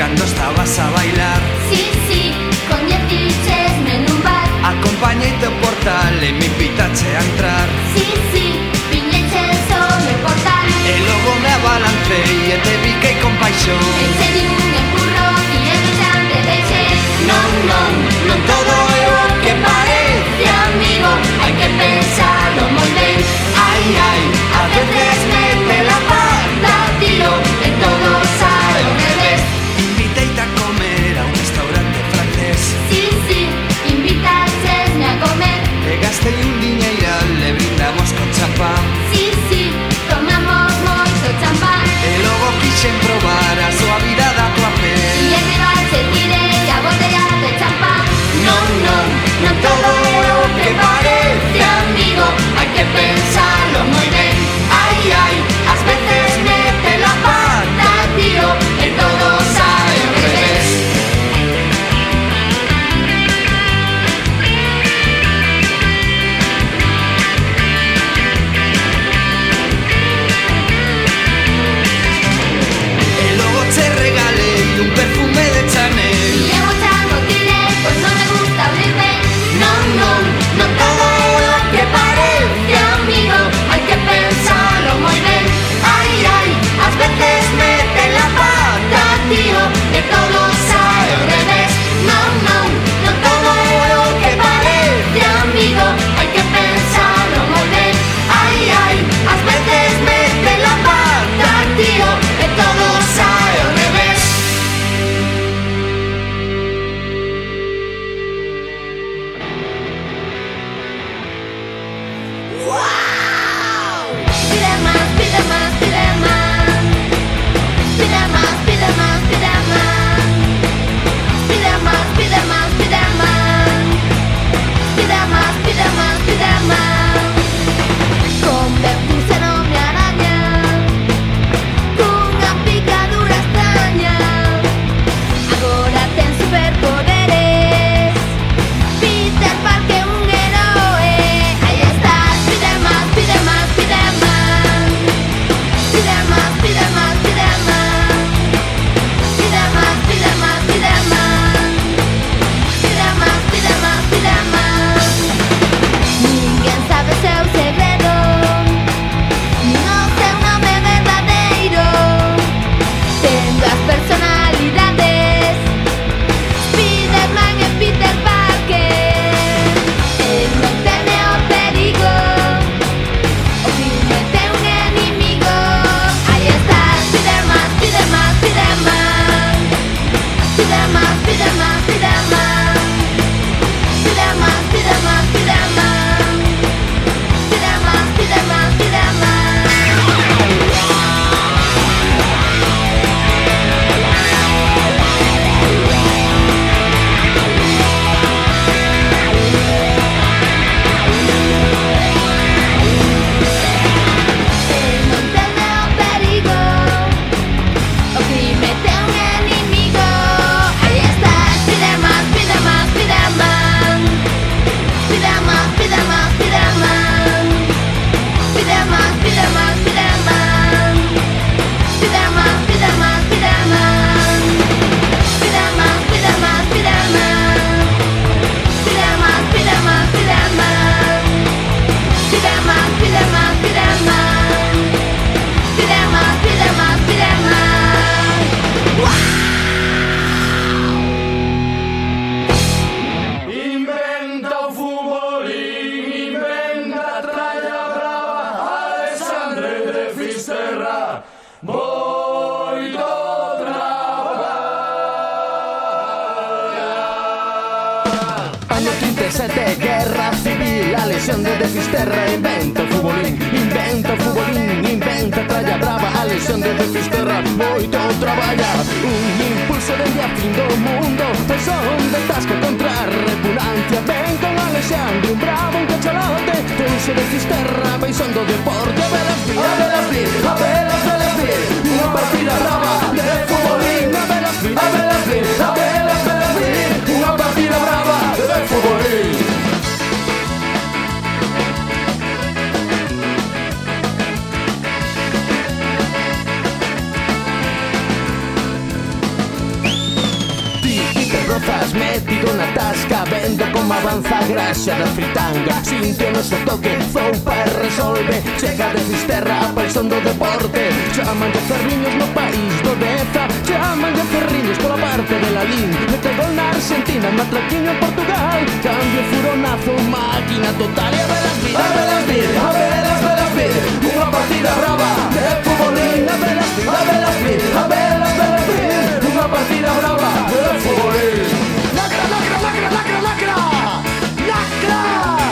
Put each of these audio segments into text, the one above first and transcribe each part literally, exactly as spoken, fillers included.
cando estabas a bailar. Sí, sí, con diez fiches en un bar. Acompañeite ao portal e me invitache a entrar. Sí, sí, viñeche sobre o portal. E logo me abalancei e te piquei con paixón. Enseñe un empurro y el brillante deixe. Non, non, non todo é o que parece, amigo. Hai que pensarlo moi ben. Ai, ai, a veces mete la pata, tío, e todo sae ao revés. Inviteite a comer a un restaurante francés. Sí, sí, invitaxesme a comer. E gastei un diñeiral e brindamos con champán. Sí, sí, tomamos moito champán. E logo quixen probar a suavidade da tua Y pel. en mi balse tirei a botella de champán. Non, non, non todo é o que parece, amigo. Hai que pensarlo moi ben. Ai, ai, ás veces mete la pata, tío, e todo sae ao revés. E logo che regalei un perfume de Chanel. Y en un chango tirei, pues no me gusta oler ben. Non, non, non todo é o que parece, amigo. Hai que pensarlo moi ben. Ai, ai, ás veces mete la pata, tío, e todo sae ao revés. Non, non, non todo é o que parece, amigo. Hai que pensarlo moi ben. Ai, ai, ás veces mete la pata, tío, e todo sae ao revés. Pide más, pide más, pide más. Pide más, pide más, pide más. Pide más, pide más, pide más. Pide más, pide más, pide más. Convertirse no me araña cunha picadura extraña. Agora ten superpoderes. Peter Parker un héroe. Aí está, pide más, pide más, pide más. Pide más, pide más, pide más. Pide más, pide más, pide más. Pide más, pide más, pide más. Ninguén sabe seu segredo, no seu nome verdadeiro. Tendo as personalidades Spiderman e Peter Parker. El non teme o perigo, o crime ten un enemigo. Aí está, pide más, pide más, pide más. Pide más, pide más, pide más. Pide más, pide más, pide más. Pide más, pide más, pide más. El non teme o perigo, o crime ten un enemigo. Aí está, pide más, pide más, pide más. Pide más, pide más, pide más. Pide más, pide más, pide más. Pide más, pide más, pide más. Pide más, pide más, pide más. Pide más, pide más, pide más. Pide más, pide más, pide más. Pide más, pide más, pide más. Inventa o futbolín, inventa a tralla brava, Alexandre de Fisterra, moito traballar. Año trinta e sete, guerra civil, a lesión de Fisterra. Inventa o futbolín, inventa o futbolín, inventa a tralla brava, a lesión de Fisterra. Moito traballa, un impulso dende a fin do mundo, pois son de tasca contra a repugnancia. Ven con Alexandre, un bravo, un cachalote, pulso de Fisterra, paixón do deporte. A velas vir, a velas vir, a velas, velas vir, unha partida brava de futbolín. A velas vir, a velas vir, a velas, velas vir, unha partida brava de futbolín. mozas metido na tasca, vendo como avanza a graxa da fritanga. Sinte o noso toque, zoupa e resolve, chega de Fisterra a paixón do deporte. Chaman de ferriños no país do Deza, chaman de ferriños pola parte de Lalín. Mete gol na Argentina, matraquiño en Portugal, cambio furonazo, máquina total. E a velas vir, a velas vir, a velas, velas vir, unha partida brava de futbolín. A velas vir, a velas vir, a velas, velas vir, unha partida brava de futbolín. Lacra, lacra, lacra, lacra, lacra, lacra.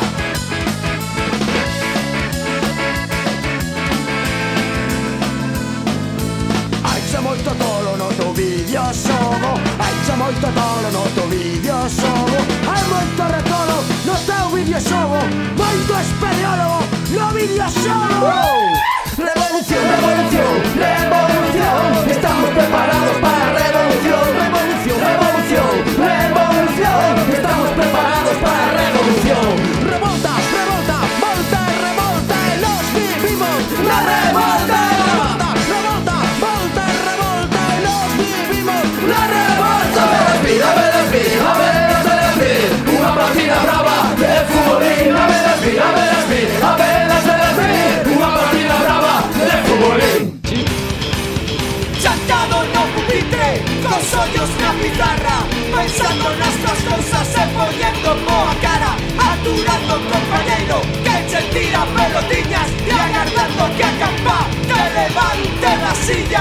Hai xa moito tolo no teu videoxogo, hai xa moito tolo no teu videoxogo, hai moito retolo no teu videoxogo, moito espeleólogo no videoxogo. Revolución, revolución, revolución, estamos preparados para a revolución. Revolución, revolución, revolución, estamos preparados para a revolución. Revolta, revolta, volta e revolta e nos vivimos na revolta. Revolta, revolta, volta e revolta e nos vivimos na revolta. A velas vir, a velas vir, a velas, velas vir, unha partida brava de futbolín. A velas vir, a velas vir, a velas, velas vir, unha partida brava de futbolín. Chantado no pupitre, con ollos na pizarra, pensando nuestras cosas e poniendo boa cara, aturando compañeiro que che tira pelotiñas y agardando que a campa te levante la silla.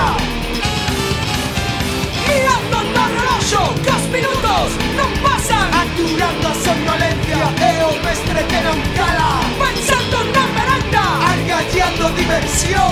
Mirando no reloxo, que os minutos non pasan, aturando a somnolencia e o mestre que non cala, pensando na merenda, argallando diversión,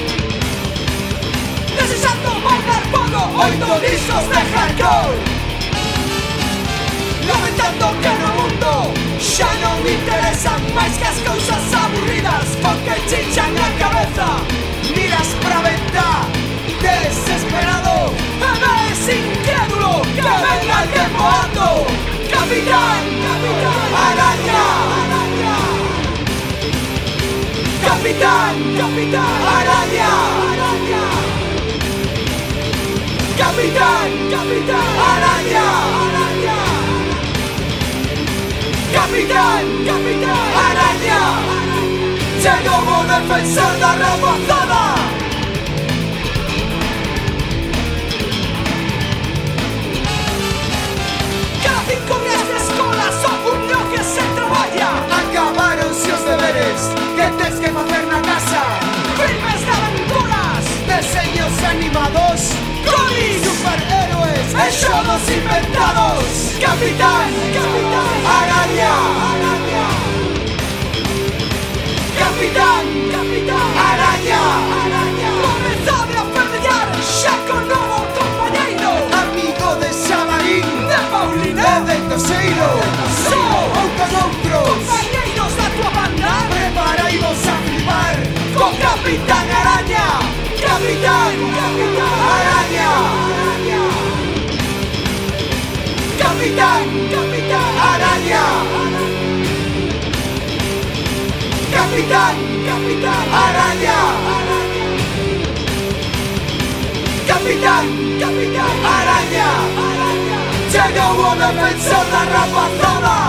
desexando bailar poco, oito discos de hardcore, lamentando que no mundo xa non interesan máis que as cousas aburridas porque chinchan a cabeza. Miras pra venta desesperado e ves incrédulo que ven alguén voando. Capitán, Capitán Araña, Araña. Capitán, Capitán Araña, Araña. Capitán, Capitán Araña, Araña. Capitán, Capitán Araña, chegou o defensor da rapazada. Cada cinco días de escola só un día que se traballa. Acabaronse os deberes que tens que facer na casa. Filmes de aventuras, deseños animados, cómics, superhéroes e xogos inventados. Capitán, Capitán Araña, Araña. Capitán, Capitán Araña, Araña. Comezade a fervillar xa con novo compañeiro, amigo de Xabarín, de Paulina e de Toseiro. Só ou con outros compañeiros da tua banda, preparaimos a flipar con Capitán Araña. Capitán, Capitán Araña, Araña. Capitán, Capitán Araña, Capitán, Capitán Araña, Capitán, Capitán Araña, chegou o defensor da rapazada.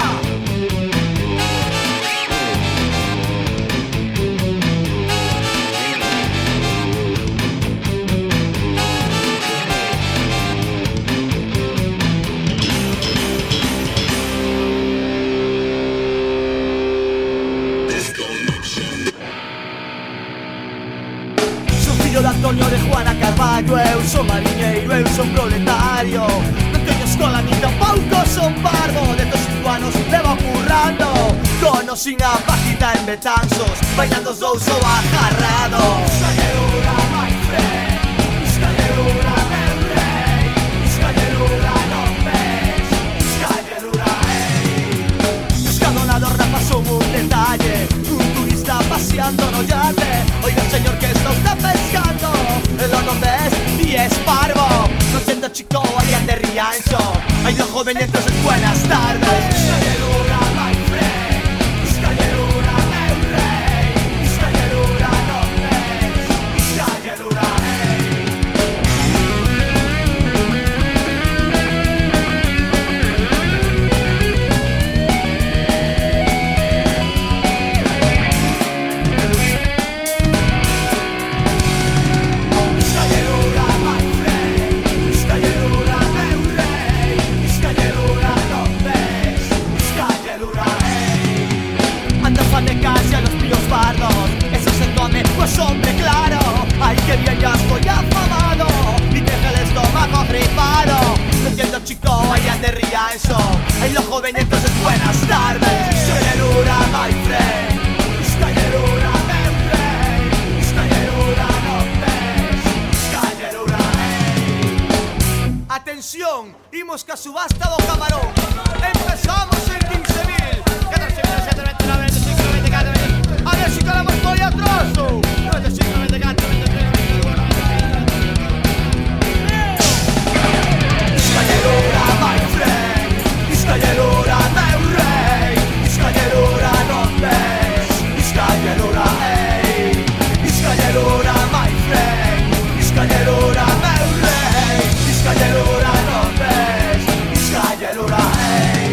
Fillo de Antonio de Juana Carballo, eu son mariñeiro, eu son proletario. Non teño escola nin tampouco son parvo, de cinco anos levo currando, con os sin a pajita en Betanzos, bailando os dous ou agarrados. Escallerura, my friend, escallerura, meu rei, escallerura, non ves, escallerura, ei. Buscando na dorna pasou un detalle, un turista paseando no yate. Oiga, señor, que está usted pescando, lo non ves y es parvo. No siento chico, alguien de Riancho, hay dos jóvenes, entonces buenas tardes. Escallerura, my friend, escallerura, meu rei, escallerura, non ves, escallerura, ei. imos ca subasta do camarón. Empezamos en quince mil, catorce mil, sete, veintinueve, veinticinco, veinticuatro, veinticinco. A ver si colamos pollo a trozo. veinticinco, veinticuatro, veintitrés, veinticuatro, veinticinco. Iscayelora, my friend. Iscayelora, meu rei. Iscayelora, non ves. Iscayelora, ei. Iscayelora, my friend. Iscayelora, meu rei. Iscayelora, non ves. Iscayelora, ei.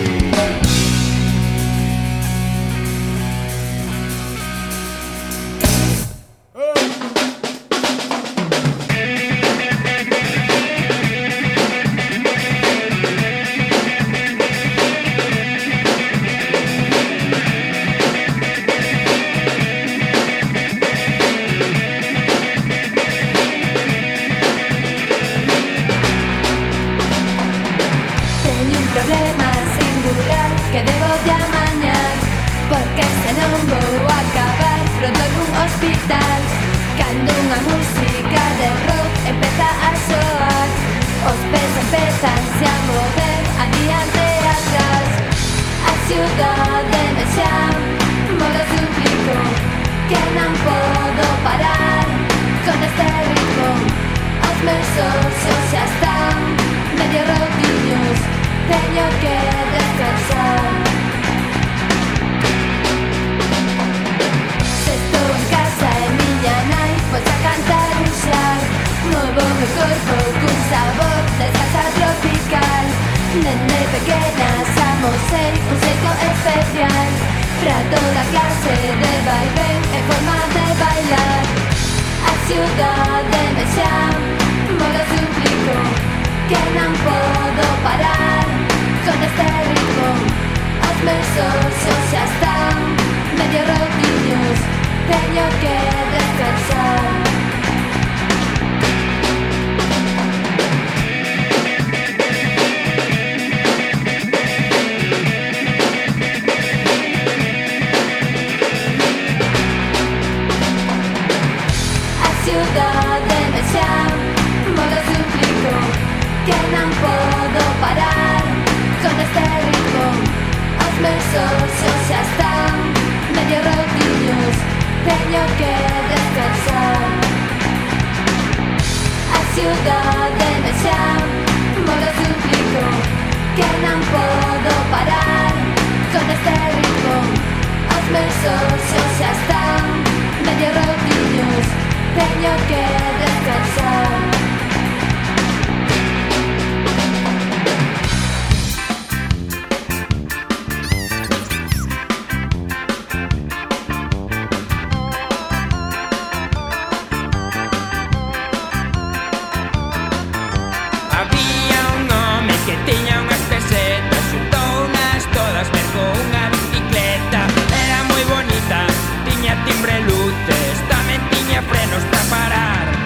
Teño un problema singular que debo de amañar, porque se non vou acabar pronto nun hospital. Cando unha música de rock empeza a soar, os pés empezanse a mover adiante e atrás. A ciudade me chama, modo suplico, que non podo parar con este ritmo. Os meus ojos xa están medio rotiños, teño que descansar. Se estou en casa e miña nai pois a cantar un xar, movo o meu corpo cun sabor de salsa tropical. Nene pequena amosei un xeito especial pra toda clase de vaivén e forma de bailar. A ciudade me chama, modo suplico, que non podo parar con este ritmo. Os meus ojos xa están medio rotiños, teño que descansar. A ciudade me chama, modo suplico, que non podo parar con este ritmo. Os meus ojos xa están medio rotiños, teño que descansar. A ciudade me chama, modo suplico, que non podo parar con este ritmo. Os meus ojos xa están medio rotiños, teño que descansar. Había un home que tiña unhas pesetas, xuntounas todas ver con unha bicicleta. Era moi bonita, tiña timbre e luces, tamén tiña frenos para parar.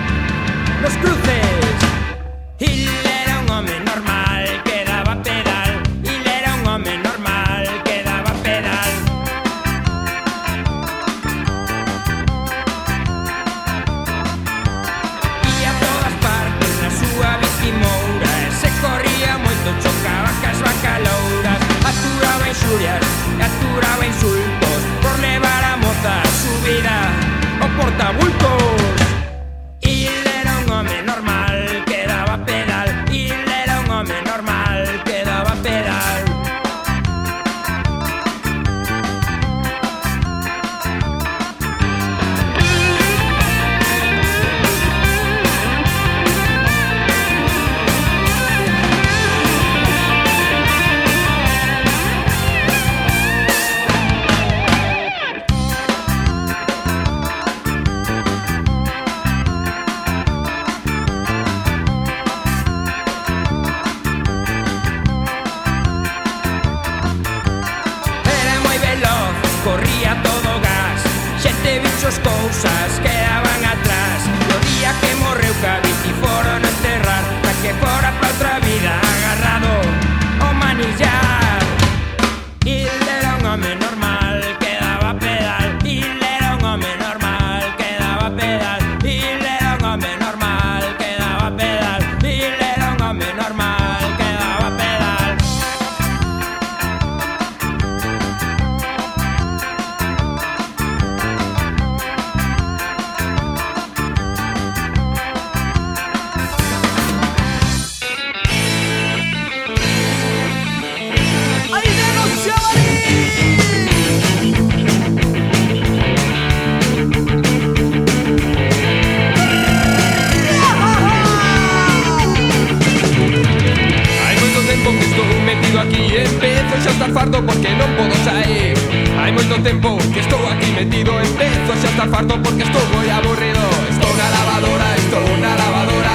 cuarto porque estou moi aburrido. Estou na lavadora, estou na lavadora.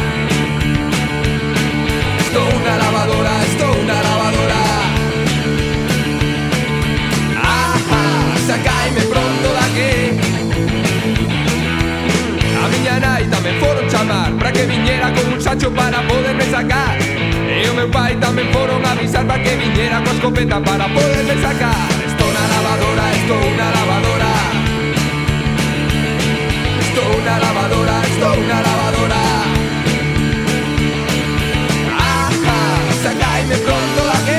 Estou na lavadora, estou na lavadora. Ajá, sacaime pronto daqui. A miña nai tamén foron chamar para que viñera con un sacho para poderme sacar. E o meu pai tamén foron avisar para que viñera coa escopeta para poderme sacar. Estou na lavadora, estou na lavadora. Estou na lavadora, estou na lavadora. Ajá, sacaime pronto daqui.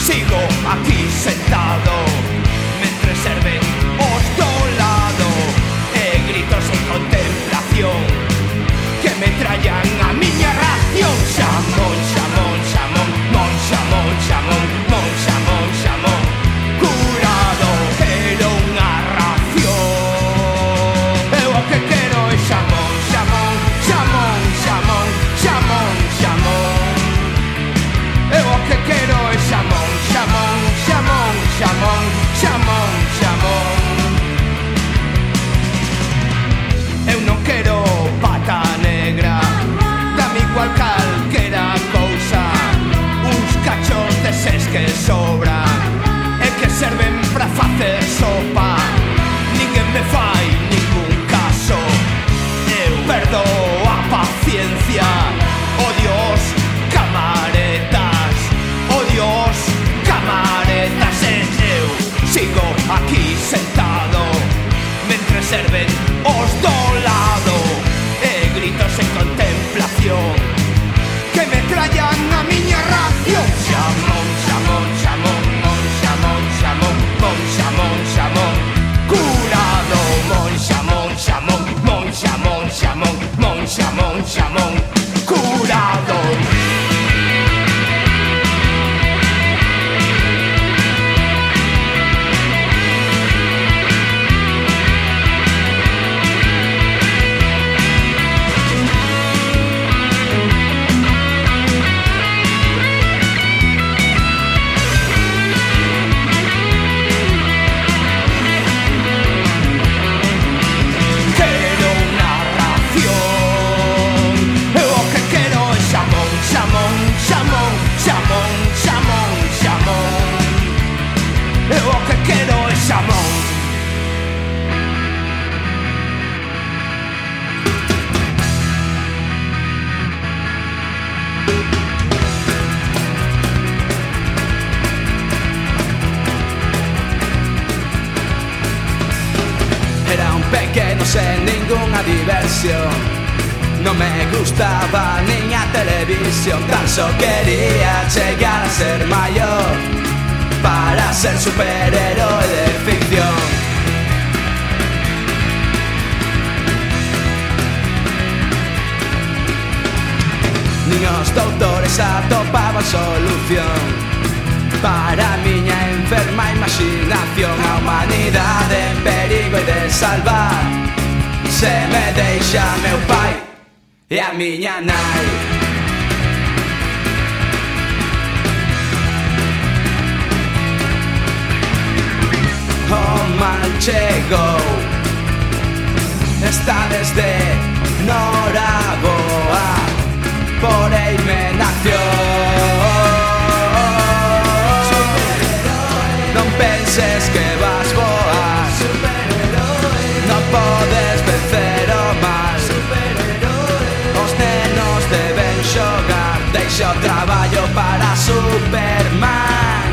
Sigo aquí sentado mentre serven os do lado e gritos en contemplación que me trayan a miña ración. Xamón, xamón, xamón, mon, xamón, xamón, mon, xamón, xamón, curado, quero unha ración. Eu o que quero é xamón, xamón, xamón, xamón, xamón, xamón. Eu o que quero é xamón, xamón, xamón, xamón, xamón, xamón. Eu non quero pata negra, dame igual calquera cousa, uns cachos deses que sobran e que serven pra facer sopa. Ninguén me fai ningún caso, eu perdo a paciencia. Oh Dios, camaretas, oh Dios, camaretas. E eu sigo aquí sentado mentre serven os do lado e gritos en contemplación que me trayan a miña ración. Xamón, xamón, xamón, mon, xamón, xamón, mon, xamón, xamón, curado, mon, xamón, xamón, mon, xamón, xamón, mon, xamón, xamón, curado. Quero unha ración. Eu o que quero é xamón, xamón, xamón, xamón, xamón, xamón. Eu o que quero é xamón. Era un pequeno sen ningunha diversión, non me gustaba nin a televisión. Tan só quería chegar a ser maior para ser superhéroe de ficción. Nin os doutores atopaban solución para a miña enferma imaginación. A humanidade en perigo e de salvar se me deixa meu pai e a miña nai. O mal chegou, está desde Noraboa, porém me nación. Non penses que vas voar, non podes vencer o mal. Os nenos deben xogar, deixa o traballo para Superman.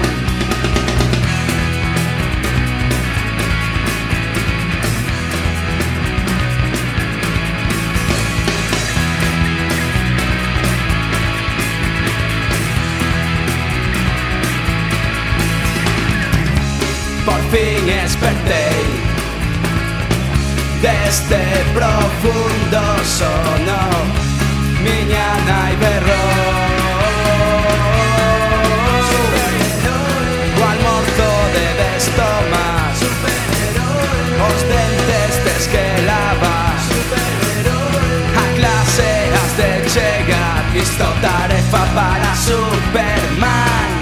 Por fin despertei deste profundo sono, miña nai berrou. O almorzo debes tomar, os dentes tes que lavar, a clase has de chegar, isto tarefa para Superman.